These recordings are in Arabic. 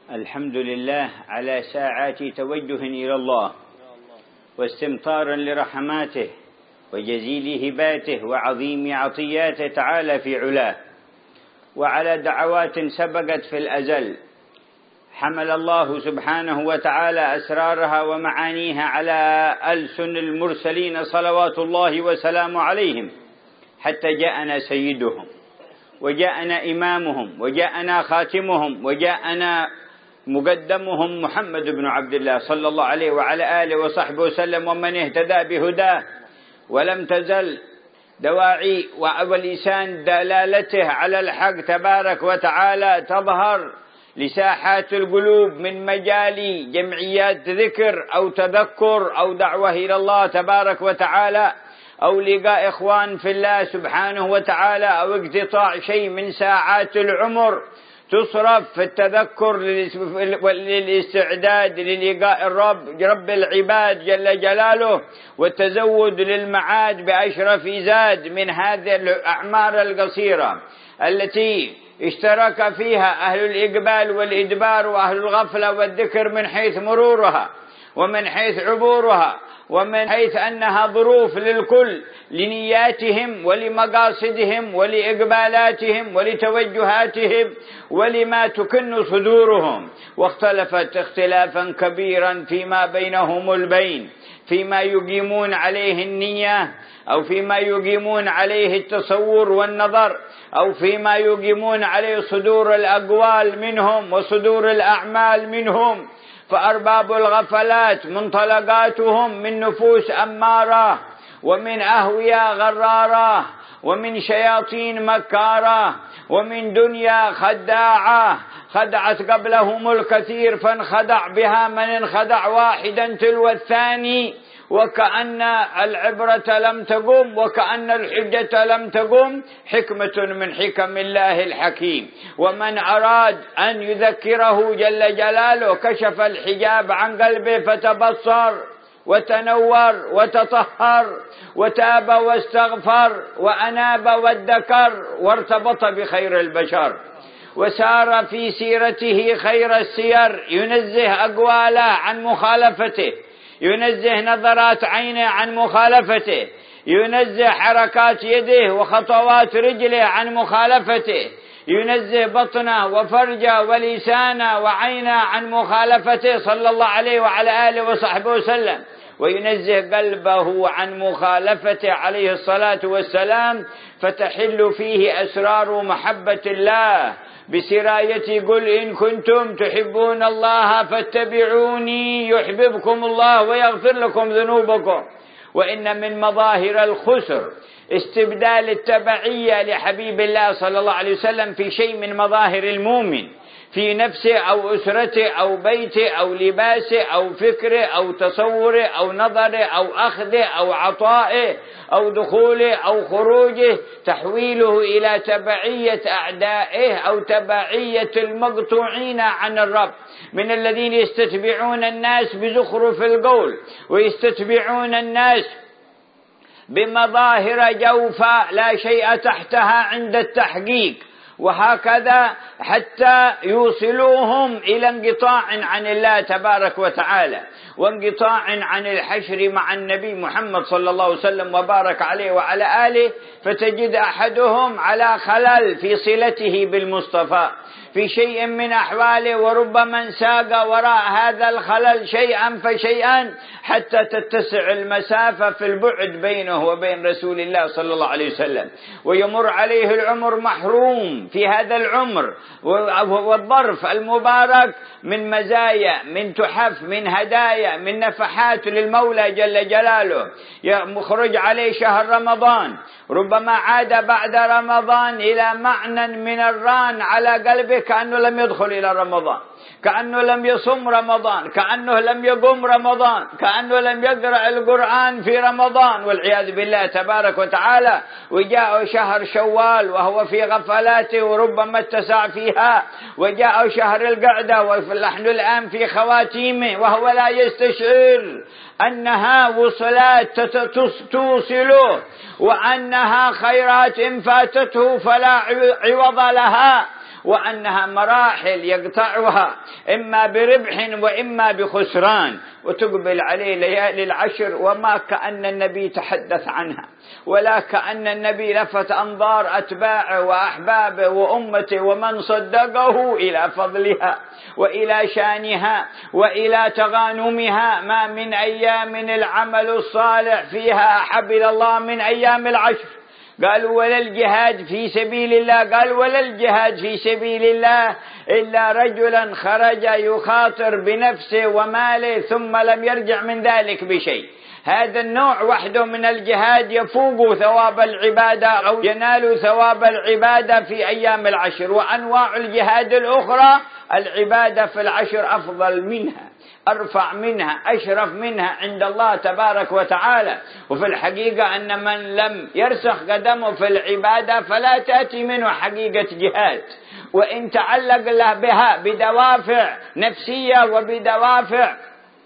الحمد لله على ساعات توجه إلى الله واستمطارا لرحماته وجزيل هباته وعظيم عطياته تعالى في علاه، وعلى دعوات سبقت في الأزل حمل الله سبحانه وتعالى أسرارها ومعانيها على ألسن المرسلين صلوات الله وسلامه عليهم، حتى جاءنا سيدهم وجاءنا إمامهم وجاءنا خاتمهم وجاءنا مقدمهم محمد بن عبد الله صلى الله عليه وعلى آله وصحبه وسلم، ومن اهتدى بهداه. ولم تزل دواعي ولسان دلالته على الحق تبارك وتعالى تظهر لساحات القلوب من مجال جمعيات ذكر أو تذكر أو دعوة إلى الله تبارك وتعالى أو لقاء إخوان في الله سبحانه وتعالى أو اقتطاع شيء من ساعات العمر تصرف في التذكر للاستعداد للقاء رب العباد جل جلاله، والتزود للمعاد بأشرف زاد من هذه الأعمار القصيرة التي اشترك فيها أهل الإقبال والإدبار وأهل الغفلة والذكر من حيث مرورها ومن حيث عبورها ومن حيث أنها ظروف للكل لنياتهم ولمقاصدهم ولإقبالاتهم ولتوجهاتهم ولما تكن صدورهم، واختلفت اختلافا كبيرا فيما بينهم البين، فيما يقيمون عليه النية أو فيما يقيمون عليه التصور والنظر أو فيما يقيمون عليه صدور الأقوال منهم وصدور الأعمال منهم. فأرباب الغفلات منطلقاتهم من نفوس أمارة ومن أهوية غرارة ومن شياطين مكارة ومن دنيا خداعة خدعت قبلهم الكثير فانخدع بها من انخدع واحدا تلو الثاني، وكأن العبرة لم تقم وكأن الحجة لم تقم، حكمة من حكم الله الحكيم. ومن أراد أن يذكره جل جلاله كشف الحجاب عن قلبه فتبصر وتنور وتطهر وتاب واستغفر وأناب وادكر وارتبط بخير البشر وسار في سيرته خير السير، ينزه أقواله عن مخالفته، ينزه نظرات عينه عن مخالفته، ينزه حركات يده وخطوات رجله عن مخالفته، ينزه بطنه وفرجه ولسانه وعينه عن مخالفته صلى الله عليه وعلى آله وصحبه وسلم، وينزه قلبه عن مخالفته عليه الصلاة والسلام، فتحل فيه أسرار محبة الله بسراية قل إن كنتم تحبون الله فاتبعوني يحببكم الله ويغفر لكم ذنوبكم. وإن من مظاهر الخسر استبدال التبعية لحبيب الله صلى الله عليه وسلم في شيء من مظاهر المؤمن في نفسه أو أسرته أو بيته أو لباسه أو فكره أو تصوره أو نظره أو أخذه أو عطائه أو دخوله أو خروجه، تحويله إلى تبعية أعدائه أو تبعية المقطوعين عن الرب، من الذين يستتبعون الناس بزخرف القول ويستتبعون الناس بمظاهر جوفاء لا شيء تحتها عند التحقيق، وهكذا حتى يوصلوهم إلى انقطاع عن الله تبارك وتعالى وانقطاع عن الحشر مع النبي محمد صلى الله عليه وسلم وبارك عليه وعلى آله، فتجد أحدهم على خلل في صلته بالمصطفى في شيء من أحواله، وربما انساق وراء هذا الخلل شيئا فشيئا حتى تتسع المسافة في البعد بينه وبين رسول الله صلى الله عليه وسلم، ويمر عليه العمر محروم في هذا العمر والظرف المبارك من مزايا من تحف من هدايا من نفحات للمولى جل جلاله. يخرج عليه شهر رمضان، ربما عاد بعد رمضان إلى معنى من الران على قلبه كأنه لم يدخل إلى رمضان، كأنه لم يصم رمضان، كأنه لم يقوم رمضان، كأنه لم يقرأ القرآن في رمضان والعياذ بالله تبارك وتعالى. وجاء شهر شوال وهو في غفلاته وربما اتسع فيها، وجاء شهر القعدة ونحن الآن في خواتيمه وهو لا يستشعر أنها وصلات توصله وأنها خيرات إن فاتته فلا عوض لها، وأنها مراحل يقطعها إما بربح وإما بخسران، وتقبل عليه ليالي العشر وما كأن النبي تحدث عنها، ولا كأن النبي لفت أنظار أتباعه وأحبابه وأمته ومن صدقه إلى فضلها وإلى شانها وإلى تغانمها. ما من أيام العمل الصالح فيها أحب إلى الله من أيام العشر. قالوا ولا الجهاد في سبيل الله، قال ولا الجهاد في سبيل الله إلا رجلا خرج يخاطر بنفسه وماله ثم لم يرجع من ذلك بشيء. هذا النوع وحده من الجهاد يفوق ثواب العبادة أو ينال ثواب العبادة في أيام العشر. وأنواع الجهاد الأخرى العبادة في العشر أفضل منها، أرفع منها، أشرف منها عند الله تبارك وتعالى. وفي الحقيقة أن من لم يرسخ قدمه في العبادة فلا تأتي منه حقيقة جهاد، وإن تعلق له بها بدوافع نفسية وبدوافع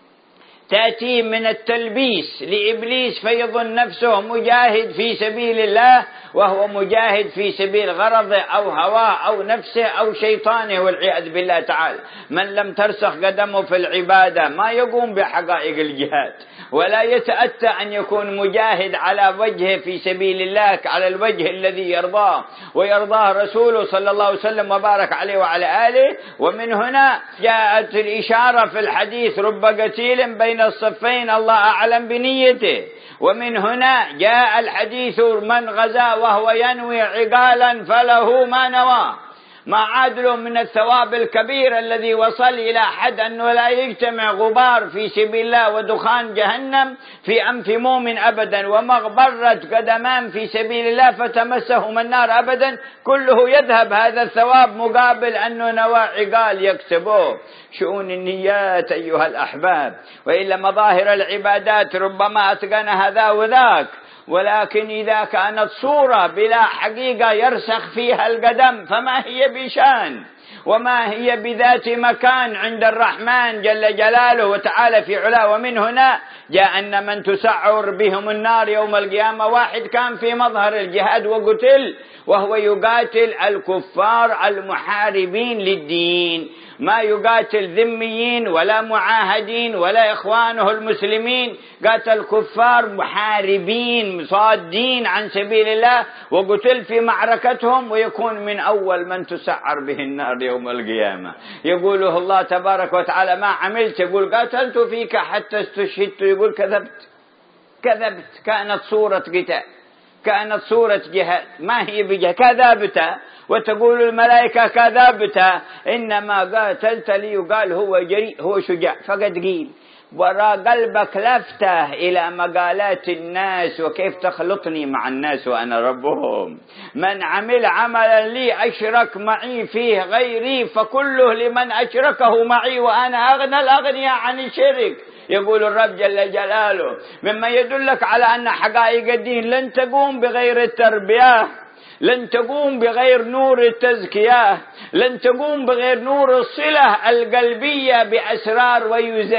تأتي من التلبيس لإبليس فيظن نفسه مجاهد في سبيل الله وهو مجاهد في سبيل غرضه أو هواه أو نفسه أو شيطانه والعياذ بالله تعالى. من لم ترسخ قدمه في العبادة ما يقوم بحقائق الجهاد، ولا يتأتى أن يكون مجاهد على وجهه في سبيل الله على الوجه الذي يرضاه ويرضاه رسوله صلى الله عليه وسلم وبارك عليه وعلى آله. ومن هنا جاءت الإشارة في الحديث رب قتيل بين الصفين الله أعلم بنيته. ومن هنا جاء الحديث من غزا وهو ينوي عقالا فله ما نوى، ما عادله من الثواب الكبير الذي وصل إلى حد أنه لا يجتمع غبار في سبيل الله ودخان جهنم في أنف مؤمن أبدا، ومغبرة قدمان في سبيل الله فتمسهم النار أبدا، كله يذهب هذا الثواب مقابل أنه نوى عقال يكسبوه. شؤون النيات أيها الأحباب، وإلا مظاهر العبادات ربما أتقن هذا وذاك، ولكن إذا كانت صورة بلا حقيقة يرسخ فيها القدم فما هي بشان وما هي بذات مكان عند الرحمن جل جلاله وتعالى في علاه. ومن هنا جاء أن من تسعر بهم النار يوم القيامة واحد كان في مظهر الجهاد وقتل وهو يقاتل الكفار المحاربين للدين، ما يقاتل ذميين ولا معاهدين ولا إخوانه المسلمين، قاتل كفار محاربين صادين عن سبيل الله وقتل في معركتهم، ويكون من أول من تسعر به النار يوم القيامة. يقوله الله تبارك وتعالى ما عملت، يقول قاتلت فيك حتى استشهدت، يقول كذبت. كانت صورة قتال، كانت صورة جهاد، ما هي بجهاد، كذبت. وتقول الملائكة كذبت، إنما قاتلت لي، يقال هو جريء هو شجاع فقد قيل. وراء قلبك لفته إلى مقالات الناس وكيف تخلطني مع الناس وأنا ربهم. من عمل عملا لي أشرك معي فيه غيري فكله لمن أشركه معي وأنا أغنى الأغنياء عن الشرك. يقول الرب جل جلاله مما يدلك على أن حقائق الدين لن تقوم بغير التربية، لن تقوم بغير نور التزكية، لن تقوم بغير نور الصلة القلبية بأسرار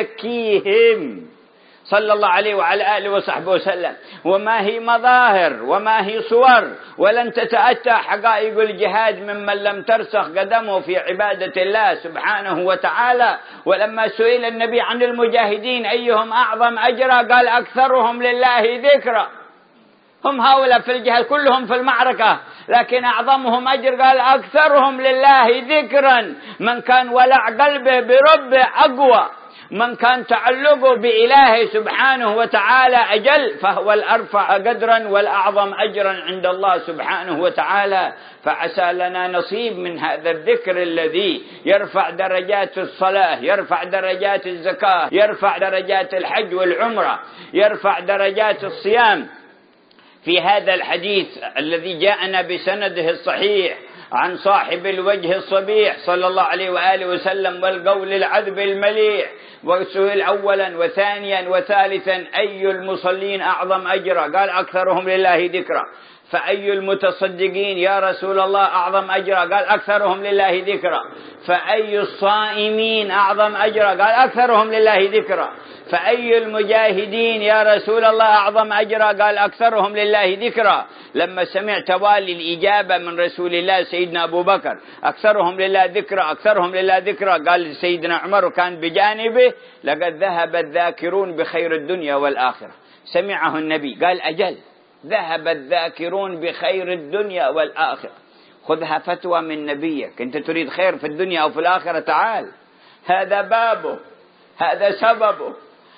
ويزكيهم صلى الله عليه وعلى آله وصحبه وسلم. وما هي مظاهر وما هي صور، ولن تتأتى حقائق الجهاد ممن لم ترسخ قدمه في عبادة الله سبحانه وتعالى. ولما سئل النبي عن المجاهدين أيهم أعظم أجرا قال أكثرهم لله ذكرا. هم هؤلاء في الجهاد كلهم في المعركة، لكن أعظمهم أجر قال أكثرهم لله ذكرا. من كان ولع قلبه بربه أقوى، من كان تعلقه بإله سبحانه وتعالى أجل، فهو الأرفع قدرا والأعظم أجرا عند الله سبحانه وتعالى. فعسى لنا نصيب من هذا الذكر الذي يرفع درجات الصلاة، يرفع درجات الزكاة، يرفع درجات الحج والعمرة، يرفع درجات الصيام. في هذا الحديث الذي جاءنا بسنده الصحيح عن صاحب الوجه الصبيح صلى الله عليه وآله وسلم والقول العذب المليح، وسئل أولا وثانيا وثالثا أي المصلين أعظم أجرا؟ قال أكثرهم لله ذكرا. فأي المتصدقين يا رسول الله أعظم أجرا؟ قال أكثرهم لله ذكرا. فأي الصائمين أعظم أجرا؟ قال أكثرهم لله ذكرا. فأي المجاهدين يا رسول الله أعظم أجرا؟ قال أكثرهم لله ذكرا. لما سمع توالي الإجابة من رسول الله سيدنا أبو بكر أكثرهم لله ذكرا أكثرهم لله ذكرا، قال سيدنا عمر وكان بجانبه لقد ذهب الذاكرون بخير الدنيا والآخرة. سمعه النبي قال أجل، ذهب الذاكرون بخير الدنيا والآخرة. خذها فتوى من نبيك، أنت تريد خير في الدنيا أو في الآخرة، تعال، هذا بابه، هذا سببه،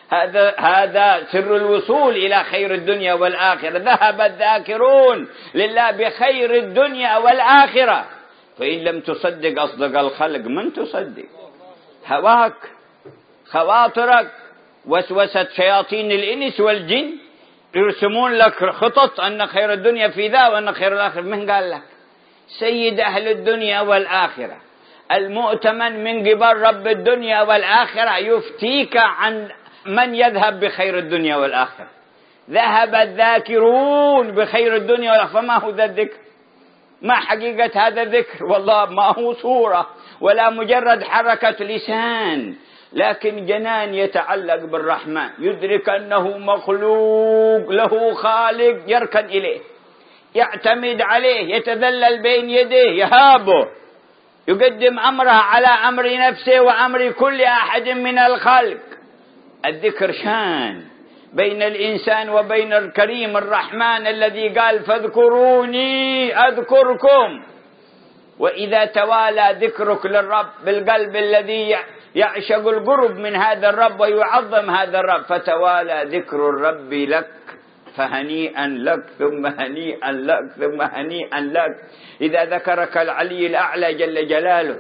هذا سر الوصول إلى خير الدنيا والآخرة. ذهب الذاكرون لله بخير الدنيا والآخرة. فإن لم تصدق أصدق الخلق، من تصدق؟ هواك، خواطرك، وسوسة شياطين الإنس والجن يرسمون لك خطط أن خير الدنيا في ذا وأن خير الآخرة. من قال لك؟ سيد أهل الدنيا والآخرة المؤتمن من قبل رب الدنيا والآخرة يفتيك عن من يذهب بخير الدنيا والآخرة. ذهب الذاكرون بخير الدنيا والآخرة. فما هو ذا الذكر؟ ما حقيقة هذا الذكر؟ والله ما هو صورة ولا مجرد حركة لسان، لكن جنان يتعلق بالرحمن، يدرك أنه مخلوق له خالق يركن إليه، يعتمد عليه، يتذلل بين يديه، يهابه، يقدم أمره على أمر نفسه وأمر كل أحد من الخلق. الذكر شان بين الإنسان وبين الكريم الرحمن الذي قال فاذكروني أذكركم. وإذا توالى ذكرك للرب بالقلب الذي يعشق القرب من هذا الرب ويعظم هذا الرب، فتوالى ذكر الرب لك، فهنيئا لك ثم هنيئا لك ثم هنيئا لك. إذا ذكرك العلي الأعلى جل جلاله.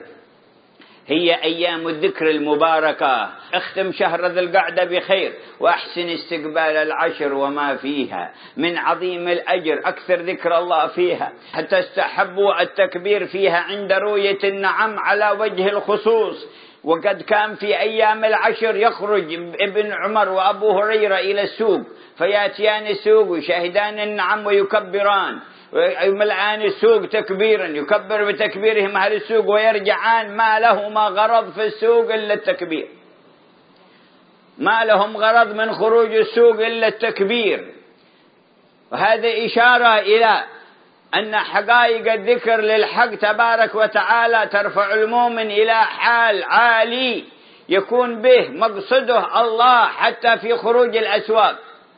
هي أيام الذكر المباركة. اختم شهر ذي القعدة بخير، وأحسن استقبال العشر وما فيها من عظيم الأجر. أكثر ذكر الله فيها، حتى استحبوا التكبير فيها عند رؤية النعم على وجه الخصوص. وقد كان في أيام العشر يخرج ابن عمر وأبو هريرة إلى السوق، فياتيان السوق ويشاهدان النعم ويكبران، ويملعان السوق تكبيرا، يكبر بتكبيرهم أهل السوق، ويرجعان ما لهما غرض في السوق إلا التكبير، ما لهم غرض من خروج السوق إلا التكبير. وهذا إشارة إلى أن حقائق الذكر للحق تبارك وتعالى ترفع المؤمن إلى حال عالي يكون به مقصده الله حتى في خروج الأسواق،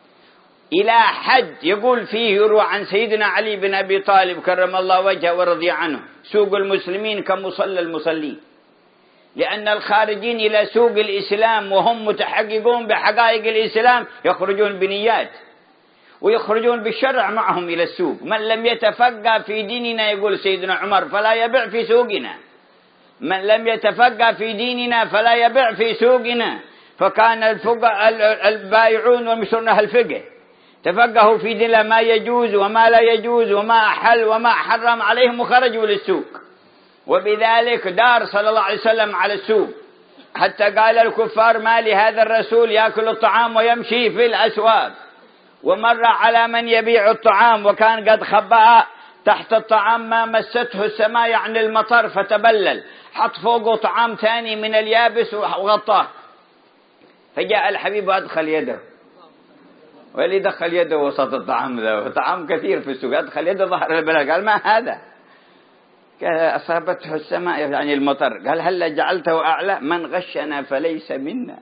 إلى حد يقول فيه يروى عن سيدنا علي بن أبي طالب كرم الله وجهه ورضي عنه: سوق المسلمين كمصلى المصلين. لأن الخارجين إلى سوق الإسلام وهم متحققون بحقائق الإسلام يخرجون بنيات ويخرجون بالشرع معهم إلى السوق. من لم يتفقه في ديننا، يقول سيدنا عمر، فلا يبيع في سوقنا. من لم يتفقه في ديننا فلا يبيع في سوقنا. فكان البائعون والمشترون أهل الفقه، تفقهوا في دين ما يجوز وما لا يجوز وما أحل وما حرم عليهم وخرجوا للسوق. وبذلك دار صلى الله عليه وسلم على السوق، حتى قال الكفار: ما لهذا الرسول يأكل الطعام ويمشي في الأسواق. ومر على من يبيع الطعام وكان قد خبأ تحت الطعام ما مسته السماء، يعني المطر، فتبلل، حط فوقه طعام ثاني من اليابس وغطاه. فجاء الحبيب وأدخل يده، واللي دخل يده وسط الطعام ذا، طعام كثير في السوق، أدخل يده ظهر البلد، قال: ما هذا؟ قال: أصابته السماء، يعني المطر. قال: هل جعلته أعلى؟ من غشنا فليس منا.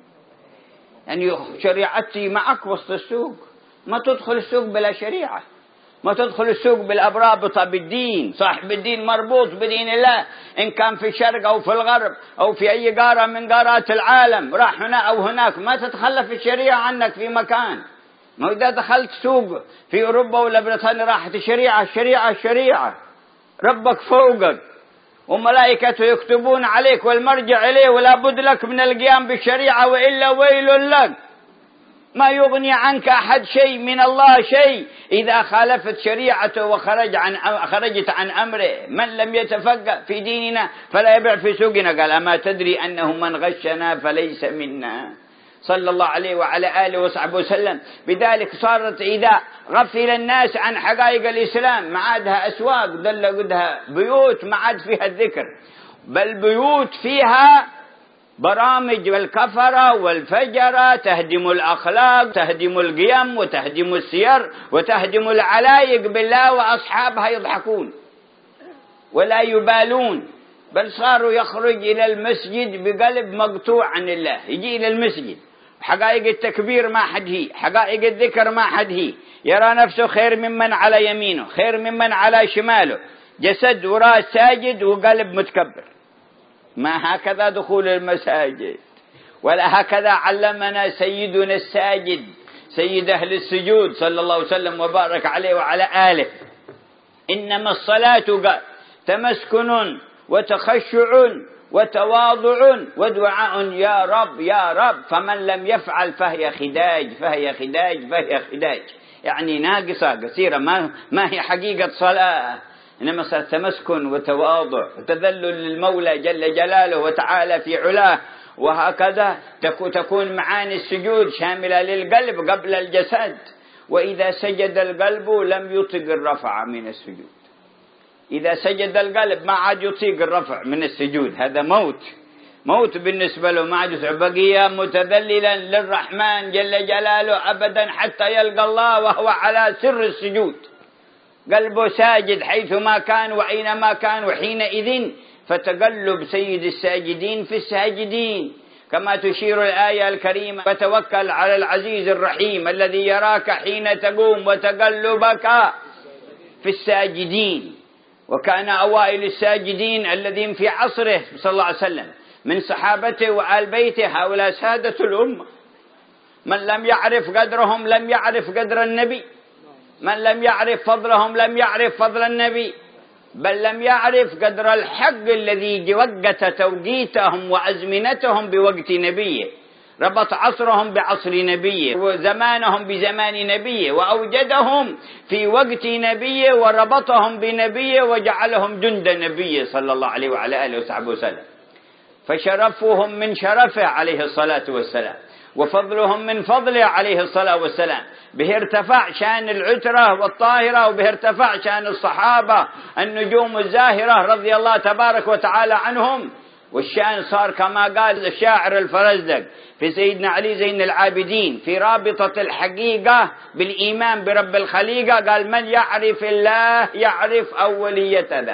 يعني شريعتي معك وسط السوق، ما تدخل السوق بلا شريعة، ما تدخل السوق بالأبرابطة بالدين. صاحب الدين مربوط بدين الله، إن كان في الشرق أو في الغرب أو في أي قارة من قارات العالم، راح هنا أو هناك، ما تتخلف الشريعة عنك في مكان. ما إذا دخلت سوق في أوروبا ولا بريطانيا راحت الشريعة الشريعة الشريعة، ربك فوقك وملائكته يكتبون عليك والمرجع إليه، ولا بد لك من القيام بالشريعة، وإلا ويل لك. ما يغني عنك أحد شيء من الله شيء إذا خالفت شريعته وخرجت عن أمره. من لم يتفقه في ديننا فلا يبيع في سوقنا. قال: أما تدري أنه من غشنا فليس منا، صلى الله عليه وعلى آله وصحبه وسلم. بذلك صارت إذا غفل الناس عن حقائق الإسلام، ما عادها أسواق، دل قدها بيوت ما عاد فيها الذكر، بل بيوت فيها برامج الكفرة والفجرة تهدم الأخلاق، تهدم القيم، وتهدم السير، وتهدم العلايق بالله، وأصحابها يضحكون ولا يبالون، بل صاروا يخرج إلى المسجد بقلب مقطوع عن الله. يجي إلى المسجد حقائق التكبير ما حد هي، حقائق الذكر ما حد هي، يرى نفسه خير ممن على يمينه، خير ممن على شماله، جسد وراس ساجد وقلب متكبر. ما هكذا دخول المساجد، ولا هكذا علمنا سيدنا الساجد سيد أهل السجود صلى الله عليه وسلم وبارك عليه وعلى آله. إنما الصلاة تمسكن وتخشع وتواضع ودعاء يا رب يا رب، فمن لم يفعل فهي خداج فهي خداج فهي خداج، يعني ناقصة قصيرة، ما هي حقيقة صلاة، إنما صار تمسكن وتواضع وتذلل للمولى جل جلاله وتعالى في علاه. وهكذا تكون معاني السجود شاملة للقلب قبل الجسد. وإذا سجد القلب لم يطق الرفع من السجود، إذا سجد القلب ما عاد يطيق الرفع من السجود، هذا موت بالنسبة له، ما عاد بقي متذللا للرحمن جل جلاله أبدا حتى يلقى الله وهو على سر السجود، قلبه ساجد حيثما كان وأينما كان. وحينئذ فتقلب سيد الساجدين في الساجدين، كما تشير الآية الكريمة: فتوكل على العزيز الرحيم الذي يراك حين تقوم وتقلبك في الساجدين. وكان أوائل الساجدين الذين في عصره صلى الله عليه وسلم من صحابته وآل بيته هؤلاء سادة الأمة، من لم يعرف قدرهم لم يعرف قدر النبي، من لم يعرف فضلهم لم يعرف فضل النبي، بل لم يعرف قدر الحق الذي وقت توقيتهم وأزمنتهم بوقت نبيه، ربط عصرهم بعصر نبيه وزمانهم بزمان نبيه، وأوجدهم في وقت نبيه وربطهم بنبيه وجعلهم جند نبيه صلى الله عليه وعلى آله وصحبه وسلم. فشرفهم من شرفه عليه الصلاة والسلام، وفضلهم من فضله عليه الصلاة والسلام. به ارتفع شان العترة والطاهرة، وبه ارتفع شان الصحابة النجوم الزاهرة رضي الله تبارك وتعالى عنهم. والشان صار كما قال الشاعر الفرزدق في سيدنا علي زين العابدين في رابطة الحقيقة بالإيمان برب الخليقة، قال: من يعرف الله يعرف أولية ذا،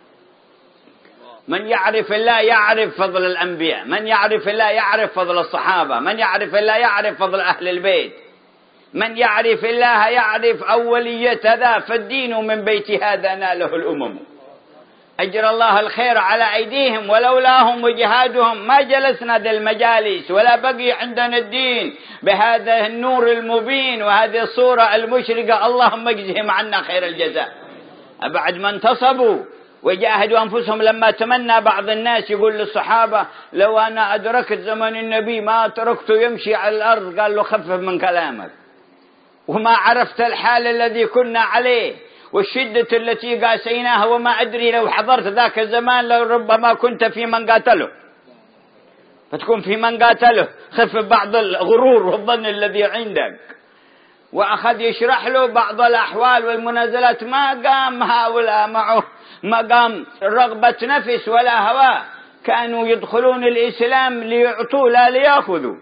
من يعرف الله يعرف فضل الأنبياء، من يعرف الله يعرف فضل الصحابة، من يعرف الله يعرف فضل أهل البيت، من يعرف الله يعرف أولية ذا، فالدين من بيت هذا ناله الأمم. أجر الله الخير على أيديهم، ولولاهم وجهادهم ما جلسنا ذا المجالس ولا بقي عندنا الدين بهذا النور المبين وهذه الصورة المشرقة. اللهم اجزهم عنا خير الجزاء. بعد ما انتصبوا وجاهدوا أنفسهم، لما تمنى بعض الناس يقول للصحابة: لو أنا أدركت زمن النبي ما تركته يمشي على الأرض، قال له: خفف من كلامك، وما عرفت الحال الذي كنا عليه والشدة التي قاسيناها، وما أدري لو حضرت ذاك الزمان لربما كنت في من قاتله، فتكون في من قاتله. خف بعض الغرور والظن الذي عندك. وأخذ يشرح له بعض الأحوال والمنازلات، ما قام هؤلاء معه مقام رغبة نفس ولا هوى، كانوا يدخلون الإسلام ليعطوا لا ليأخذوا،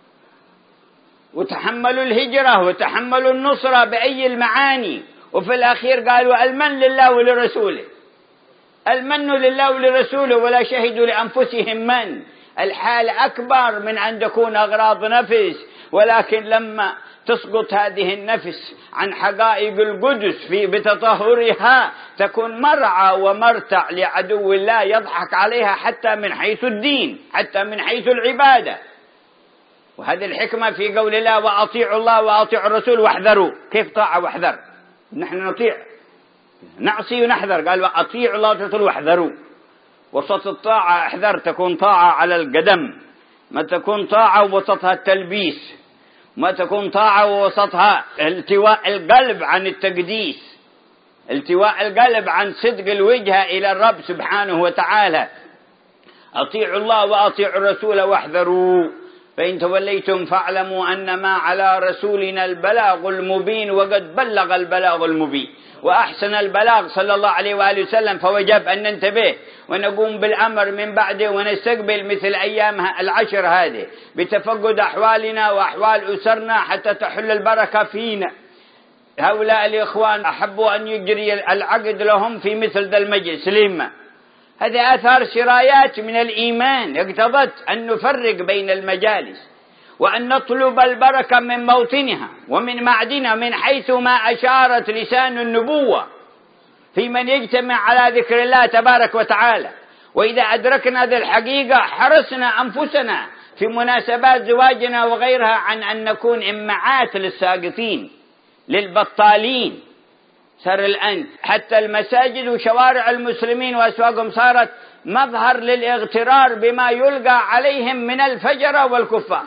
وتحملوا الهجرة وتحملوا النصرة بأي المعاني. وفي الأخير قالوا: المن لله ولرسوله، المن لله ولرسوله، ولا شهدوا لأنفسهم من. الحال أكبر من أن تكون أغراض نفس، ولكن لما تسقط هذه النفس عن حقائق القدس بتطهرها تكون مرعى ومرتع لعدو الله يضحك عليها حتى من حيث الدين، حتى من حيث العبادة. وهذه الحكمة في قول الله: وأطيعوا الله وأطيعوا الرسول واحذروا. كيف طاعة واحذر؟ نحن نطيع، نعصي ونحذر. قال: وأطيعوا الله والرسول واحذروا. وسط الطاعة احذر، تكون طاعة على القدم، ما تكون طاعة ووسطها التلبيس، ما تكون طاعة ووسطها التواء القلب عن التقديس، التواء القلب عن صدق الوجهة إلى الرب سبحانه وتعالى. أطيعوا الله وأطيعوا الرسول واحذروا، فإن توليتم فاعلموا أنما على رسولنا البلاغ المبين، وقد بلغ البلاغ المبين. وأحسن البلاغ صلى الله عليه وآله وسلم، فوجب أن ننتبه ونقوم بالأمر من بعده، ونستقبل مثل أيام العشر هذه بتفقد أحوالنا وأحوال أسرنا حتى تحل البركة فينا. هؤلاء الإخوان أحبوا أن يجري العقد لهم في مثل ذا المجلس لما هذه آثار سرايات من الإيمان اقتضت أن نفرق بين المجالس، وأن نطلب البركة من موطنها ومن معدنها، من حيث ما أشارت لسان النبوة في من يجتمع على ذكر الله تبارك وتعالى. وإذا أدركنا هذه الحقيقة حرصنا أنفسنا في مناسبات زواجنا وغيرها عن أن نكون إمعات للساقطين للبطالين. صار الآن حتى المساجد وشوارع المسلمين وأسواقهم صارت مظهر للاغترار بما يلقى عليهم من الفجرة والكفار،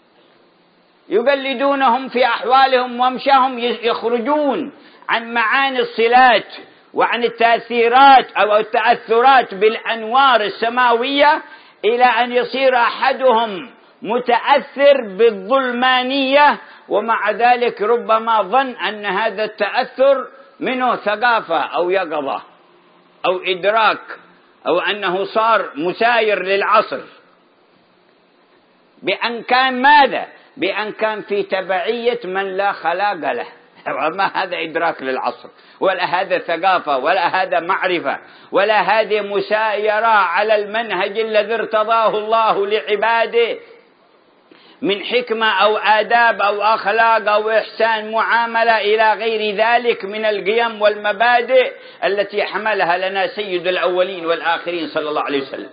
يقلدونهم في أحوالهم ومشاهم، يخرجون عن معاني الصلات وعن التأثيرات أو التأثرات بالأنوار السماوية إلى أن يصير أحدهم متأثر بالظلمانية، ومع ذلك ربما ظن أن هذا التأثر منه ثقافة أو يقظة أو إدراك، أو أنه صار مساير للعصر، بأن كان ماذا؟ بأن كان في تبعية من لا خلاق له. ما هذا إدراك للعصر، ولا هذا ثقافة، ولا هذا معرفة، ولا هذه مسايرة على المنهج الذي ارتضاه الله لعباده من حكمة أو آداب أو أخلاق أو إحسان معاملة إلى غير ذلك من القيم والمبادئ التي حملها لنا سيد الأولين والآخرين صلى الله عليه وسلم.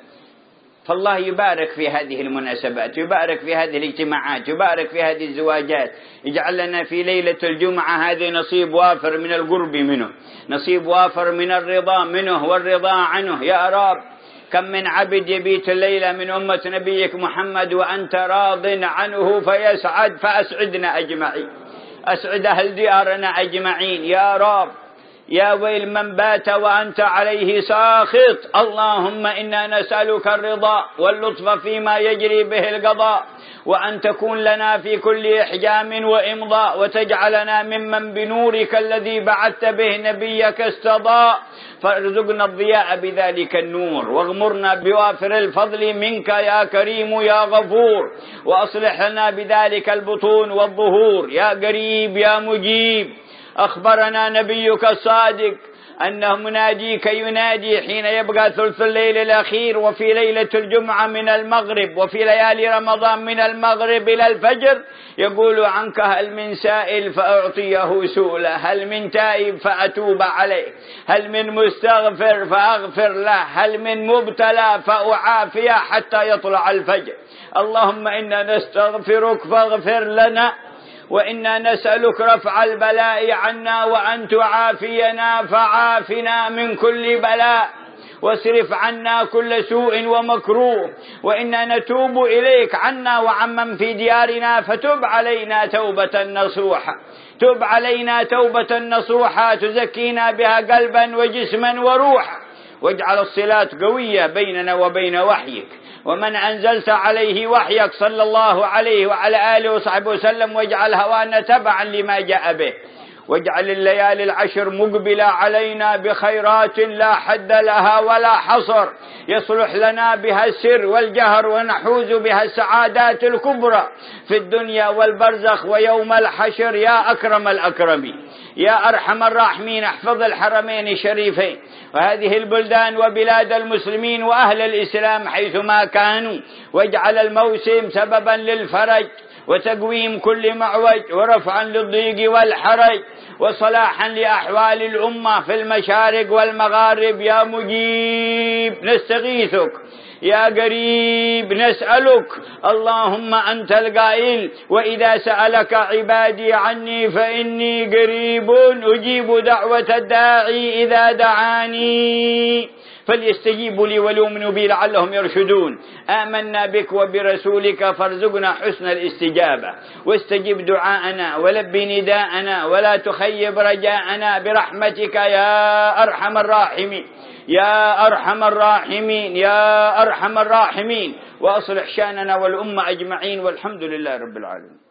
فالله يبارك في هذه المناسبات، يبارك في هذه الاجتماعات، يبارك في هذه الزواجات، يجعل لنا في ليلة الجمعة هذه نصيب وافر من القرب منه، نصيب وافر من الرضا منه والرضا عنه يا رب. كم من عبد يبيت الليلة من أمة نبيك محمد وأنت راض عنه فيسعد، فأسعدنا أجمعين، أسعد أهل ديارنا أجمعين يا رب. يا ويل من بات وأنت عليه ساخط، اللهم إنا نسألك الرضا واللطف فيما يجري به القضاء، وأن تكون لنا في كل إحجام وإمضاء، وتجعلنا ممن بنورك الذي بعثت به نبيك استضاء، فارزقنا الضياء بذلك النور، واغمرنا بوافر الفضل منك يا كريم يا غفور، وأصلح لنا بذلك البطون والظهور يا قريب يا مجيب. أخبرنا نبيك الصادق أنه مناديك ينادي حين يبقى ثلث الليل الأخير وفي ليلة الجمعة من المغرب وفي ليالي رمضان من المغرب إلى الفجر، يقول عنك هل من سائل فأعطيه سؤله، هل من تائب فأتوب عليه، هل من مستغفر فأغفر له، هل من مبتلى فأعافيه حتى يطلع الفجر. اللهم إنا نستغفرك فاغفر لنا، وإنا نسألك رفع البلاء عنا، وأن تعافينا فعافنا من كل بلاء، واصرف عنا كل سوء ومكروه، وإنا نتوب إليك عنا وعمن في ديارنا، فتب علينا توبة نصوحة، تب علينا توبة نصوحة تزكينا بها قلبا وجسما وروحا، واجعل الصلات قوية بيننا وبين وحيك ومن أنزلت عليه وحيك صلى الله عليه وعلى آله وصحبه وسلم، واجعل هوانا تبعا لما جاء به، واجعل الليالي العشر مقبلة علينا بخيرات لا حد لها ولا حصر، يصلح لنا بها السر والجهر، ونحوز بها السعادات الكبرى في الدنيا والبرزخ ويوم الحشر يا أكرم الأكرمين يا أرحم الراحمين. احفظ الحرمين الشريفين وهذه البلدان وبلاد المسلمين وأهل الإسلام حيثما كانوا، واجعل الموسم سببا للفرج وتقويم كل معوج، ورفعا للضيق والحرج، وصلاحا لأحوال الأمة في المشارق والمغارب يا مجيب نستغيثك، يا قريب نسألك. اللهم أنت القائل وإذا سألك عبادي عني فإني قريب أجيب دعوة الداعي إذا دعاني، فليستجيبوا لي وليؤمنوا بي لعلهم يرشدون. آمنا بك وبرسولك فارزقنا حسن الاستجابة، واستجب دعاءنا ولبي نداءنا، ولا تخيب رجاءنا برحمتك يا أرحم الراحمين يا أرحم الراحمين يا أرحم الراحمين، وأصلح شأننا والأمة أجمعين، والحمد لله رب العالمين.